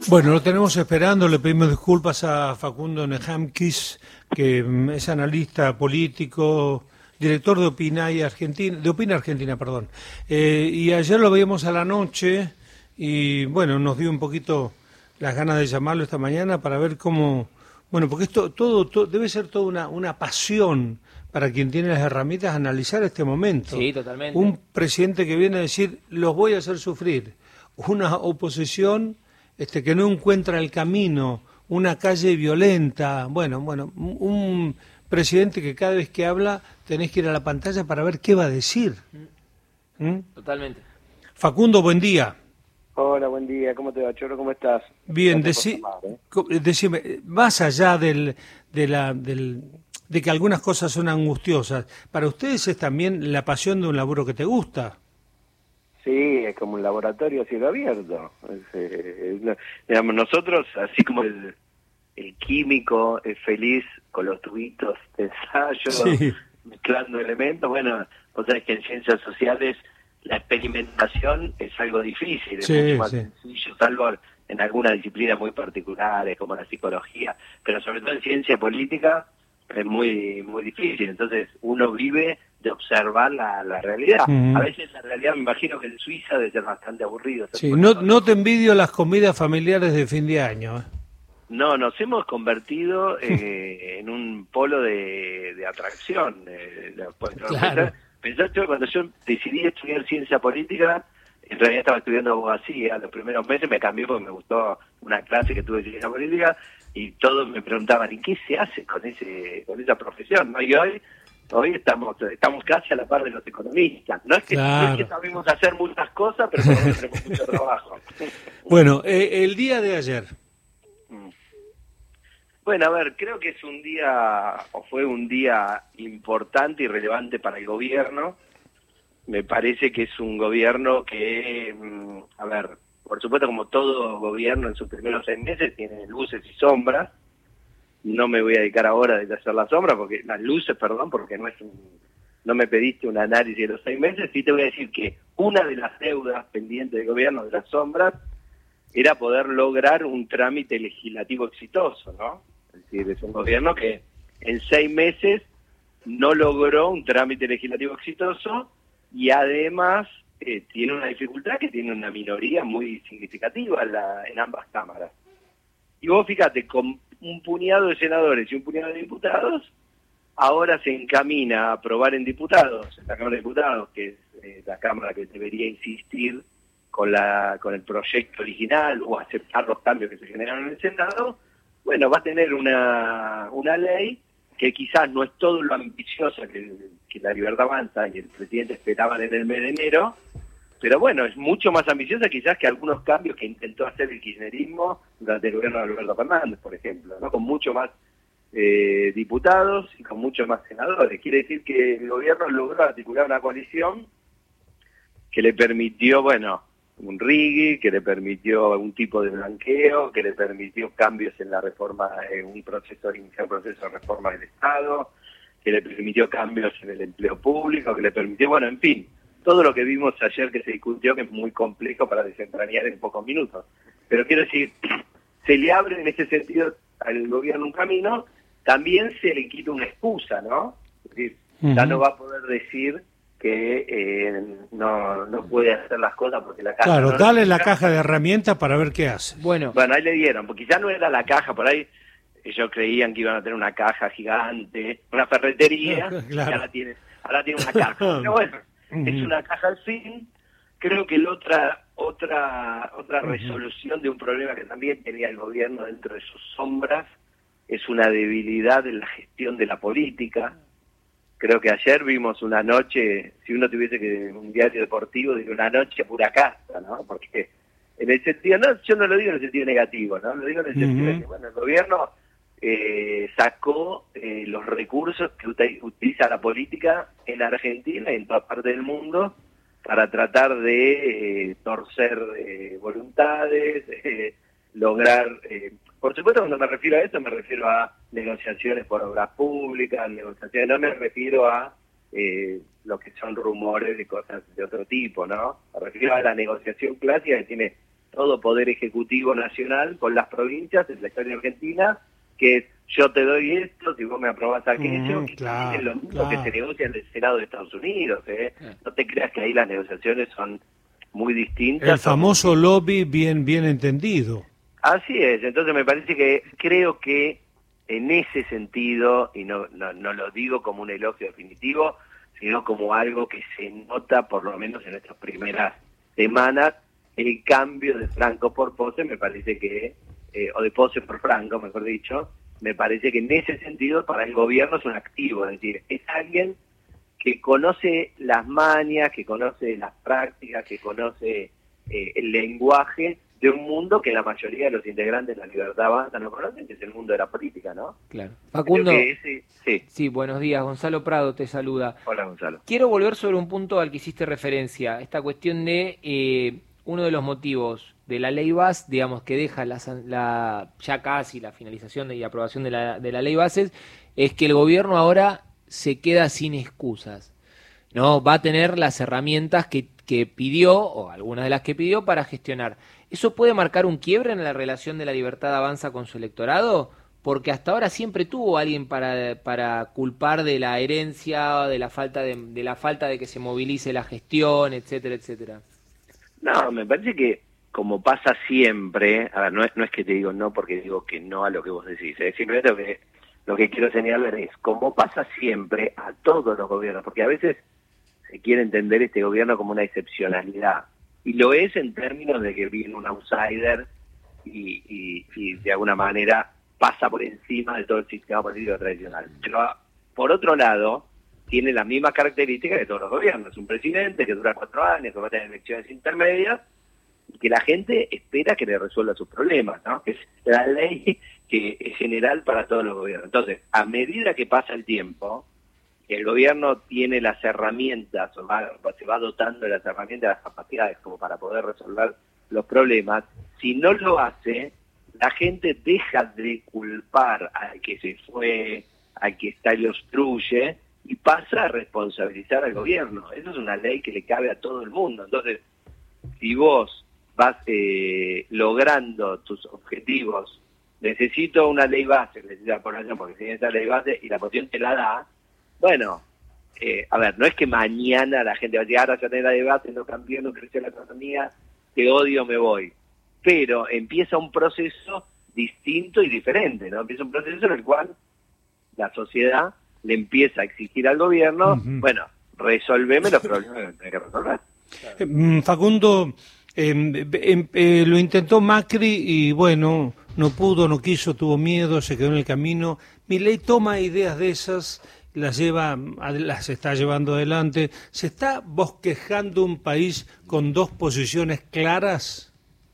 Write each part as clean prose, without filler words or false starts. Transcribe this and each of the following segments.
Bueno, lo tenemos esperando, le pedimos disculpas a Facundo Nejamquis, que es analista político, director de Opina Argentina, perdón. Y ayer lo veíamos a la noche y bueno, nos dio un poquito las ganas de llamarlo esta mañana para ver cómo, bueno, porque esto todo debe ser toda una pasión para quien tiene las herramientas analizar este momento. Sí, totalmente. Un presidente que viene a decir, los voy a hacer sufrir, una oposición que no encuentra el camino, una calle violenta, bueno, un presidente que cada vez que habla tenés que ir a la pantalla para ver qué va a decir. Totalmente. Facundo, buen día. Hola, buen día, ¿cómo te va, Choro? ¿Cómo estás? Bien, Llamar, decime, más allá de que algunas cosas son angustiosas, ¿para ustedes es también la pasión de un laburo que te gusta? Sí, es como un laboratorio a cielo abierto. Digamos, nosotros, así como el químico es feliz con los tubitos de ensayo, Sí. mezclando elementos, bueno, vos sabés que en ciencias sociales la experimentación es algo difícil, es Sí, mucho más sí. sencillo, salvo en algunas disciplinas muy particulares como la psicología, pero sobre todo en ciencia política es muy difícil. Entonces uno vive de observar la realidad. Ujú. A veces la realidad, me imagino que en Suiza debe ser bastante aburrido. Sí, no te envidio las comidas familiares de fin de año. No, nos hemos convertido en un polo de atracción. Claro. Pensá, cuando yo decidí estudiar ciencia política, en realidad estaba estudiando abogacía. Los primeros meses me cambié porque me gustó una clase que tuve de ciencia política y todos me preguntaban, ¿y qué se hace con esa profesión? ¿No? Y hoy estamos casi a la par de los economistas. No es que sabemos hacer muchas cosas, pero por lo menos tenemos mucho trabajo. Bueno, el día de ayer. Bueno, a ver, creo que fue un día importante y relevante para el gobierno. Me parece que es un gobierno que, a ver, por supuesto, como todo gobierno en sus primeros 6 meses, tiene luces y sombras. No me voy a dedicar ahora a hacer las sombras, porque las luces, perdón, porque no me pediste un análisis de los 6 meses. Sí te voy a decir que una de las deudas pendientes del gobierno, de las sombras, era poder lograr un trámite legislativo exitoso, ¿no? Es decir, es un gobierno que en 6 meses no logró un trámite legislativo exitoso y además tiene una dificultad que tiene una minoría muy significativa en ambas cámaras. Y vos fíjate, con un puñado de senadores y un puñado de diputados, ahora se encamina a aprobar en diputados, en la Cámara de Diputados, que es la Cámara que debería insistir con el proyecto original o aceptar los cambios que se generaron en el Senado. Bueno, va a tener una ley que quizás no es todo lo ambiciosa que la Libertad Avanza y el presidente esperaban en el mes de enero, pero bueno, es mucho más ambiciosa quizás que algunos cambios que intentó hacer el kirchnerismo durante el gobierno de Alberto Fernández, por ejemplo, ¿no? Con mucho más diputados y con muchos más senadores. Quiere decir que el gobierno logró articular una coalición que le permitió, bueno, un rigui, que le permitió un tipo de blanqueo, que le permitió cambios en la reforma, iniciar un proceso de reforma del Estado, que le permitió cambios en el empleo público, que le permitió, bueno, en fin, todo lo que vimos ayer que se discutió, que es muy complejo para desentrañar en pocos minutos. Pero quiero decir, se le abre en ese sentido al gobierno un camino, también se le quita una excusa, ¿no? Es decir, ya no va a poder decir que no puede hacer las cosas porque la caja... Claro, dale la caja de herramientas para ver qué hace. Bueno, ahí le dieron, porque ya no era la caja, por ahí ellos creían que iban a tener una caja gigante, una ferretería, Claro. y ahora tiene una caja. Pero bueno, es una caja al fin. Creo que otra resolución de un problema que también tenía el gobierno dentro de sus sombras es una debilidad en la gestión de la política. Creo que ayer vimos una noche, si uno tuviese que un diario deportivo, diría una noche pura casta, ¿no? Porque en el sentido, yo no lo digo en el sentido negativo, ¿no? Lo digo en el sentido de que, bueno, el gobierno sacó los recursos que utiliza la política en Argentina y en toda parte del mundo para tratar de torcer voluntades, lograr... por supuesto, cuando me refiero a eso, me refiero a negociaciones por obras públicas, no me refiero a lo que son rumores de cosas de otro tipo, ¿no? Me refiero a la negociación clásica que tiene todo poder ejecutivo nacional con las provincias en la historia argentina, que es yo te doy esto, si vos me aprobás aquello, que claro, es lo mismo claro. que se negocia en el Senado de Estados Unidos. No te creas que ahí las negociaciones son muy distintas. El famoso lobby bien entendido. Así es, entonces me parece que creo que en ese sentido, y no lo digo como un elogio definitivo, sino como algo que se nota por lo menos en estas primeras semanas, el cambio de Franco por Pose, me parece que, o de Pose por Franco, mejor dicho, me parece que en ese sentido para el gobierno es un activo, es decir, es alguien que conoce las mañas, que conoce las prácticas, que conoce el lenguaje de un mundo que la mayoría de los integrantes de la Libertad Avanza no conocen, que es el mundo de la política, ¿no? Claro. Facundo, sí. Sí, buenos días. Gonzalo Prado te saluda. Hola, Gonzalo. Quiero volver sobre un punto al que hiciste referencia, esta cuestión de uno de los motivos de la ley BAS, digamos, que deja ya casi la finalización y aprobación de la ley bases, es que el gobierno ahora se queda sin excusas, ¿no? Va a tener las herramientas que pidió, o algunas de las que pidió, para gestionar. ¿Eso puede marcar un quiebre en la relación de la Libertad Avanza con su electorado? Porque hasta ahora siempre tuvo alguien para culpar de la herencia, de la falta de que se movilice la gestión, etcétera, etcétera. No, me parece que como pasa siempre, a ver, no es que te digo no porque digo que no a lo que vos decís, simplemente lo que quiero señalar es como pasa siempre a todos los gobiernos, porque a veces se quiere entender este gobierno como una excepcionalidad, y lo es en términos de que viene un outsider y de alguna manera pasa por encima de todo el sistema político tradicional. Pero por otro lado, tiene las mismas características de todos los gobiernos. Un presidente que dura 4 años, que va a tener elecciones intermedias, y que la gente espera que le resuelva sus problemas, ¿no? Es la ley que es general para todos los gobiernos. Entonces, a medida que pasa el tiempo, el gobierno tiene las herramientas, se va dotando de las herramientas, las capacidades como para poder resolver los problemas. Si no lo hace, la gente deja de culpar al que se fue, al que está y lo obstruye, y pasa a responsabilizar al gobierno. Eso es una ley que le cabe a todo el mundo. Entonces, si vos vas logrando tus objetivos, necesito una ley base, necesito la población porque tiene esa ley base y la población te la da, bueno, a ver, no es que mañana la gente va a decir, ahora ya tenés la ley base, no cambió, no creció la economía, te odio, me voy. Pero empieza un proceso distinto y diferente, ¿no? Empieza un proceso en el cual la sociedad le empieza a exigir al gobierno, bueno, resolveme los problemas que tenés que resolver. Facundo, lo intentó Macri y bueno, no pudo, no quiso, tuvo miedo, se quedó en el camino. Milei toma ideas de esas, las está llevando adelante. ¿Se está bosquejando un país con dos posiciones claras?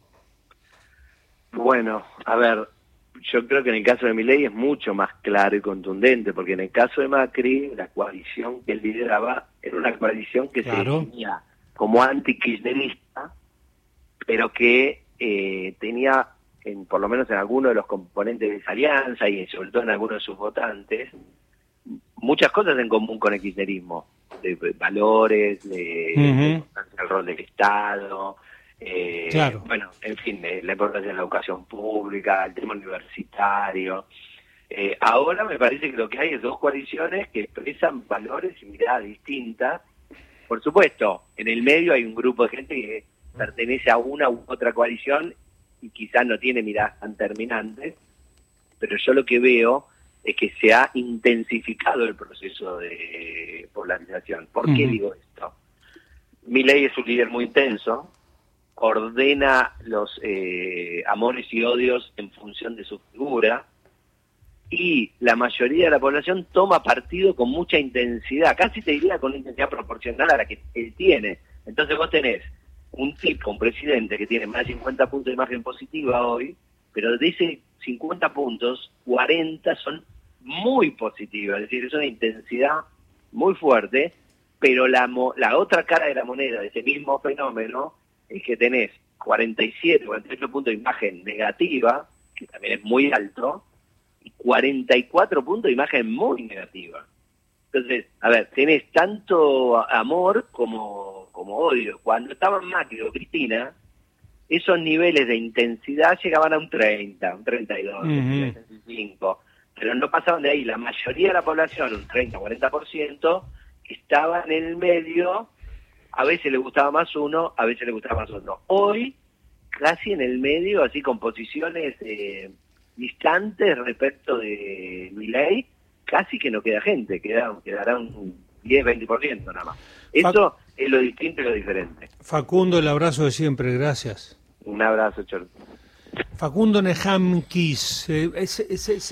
Bueno, a ver, yo creo que en el caso de Milei es mucho más claro y contundente, porque en el caso de Macri, la coalición que él lideraba era una coalición que se definía como anti-kirchnerista, pero que tenía, por lo menos en algunos de los componentes de esa alianza y sobre todo en algunos de sus votantes, muchas cosas en común con el kirchnerismo, de valores, de el rol del Estado, bueno, en fin, la importancia de la educación pública, el tema universitario. Ahora me parece que lo que hay es dos coaliciones que expresan valores y miradas distintas. Por supuesto, en el medio hay un grupo de gente que pertenece a una u otra coalición y quizás no tiene miradas tan terminantes, pero yo lo que veo es que se ha intensificado el proceso de polarización. ¿Por qué digo esto? Milei es un líder muy intenso, ordena los amores y odios en función de su figura, y la mayoría de la población toma partido con mucha intensidad, casi te diría con una intensidad proporcional a la que él tiene. Entonces vos tenés un presidente que tiene más de 50 puntos de imagen positiva hoy, pero de ese 50 puntos, 40 son muy positivos, es decir, es una intensidad muy fuerte, pero la otra cara de la moneda de ese mismo fenómeno es que tenés 47, 48 puntos de imagen negativa, que también es muy alto, y 44 puntos de imagen muy negativa. Entonces, a ver, tenés tanto amor como odio. Cuando estaban Macri o Cristina, esos niveles de intensidad llegaban a un 30, un 32, un 35, pero no pasaban de ahí. La mayoría de la población, un 30, 40%, estaba en el medio. A veces le gustaba más uno, a veces le gustaba más otro. Hoy, casi en el medio, así con posiciones distantes respecto de Milei, casi que no queda gente, quedará un 10, 20% nada más. Eso es lo distinto y lo diferente. Facundo, el abrazo de siempre, gracias. Un abrazo, Chor. Facundo Neham Kiss,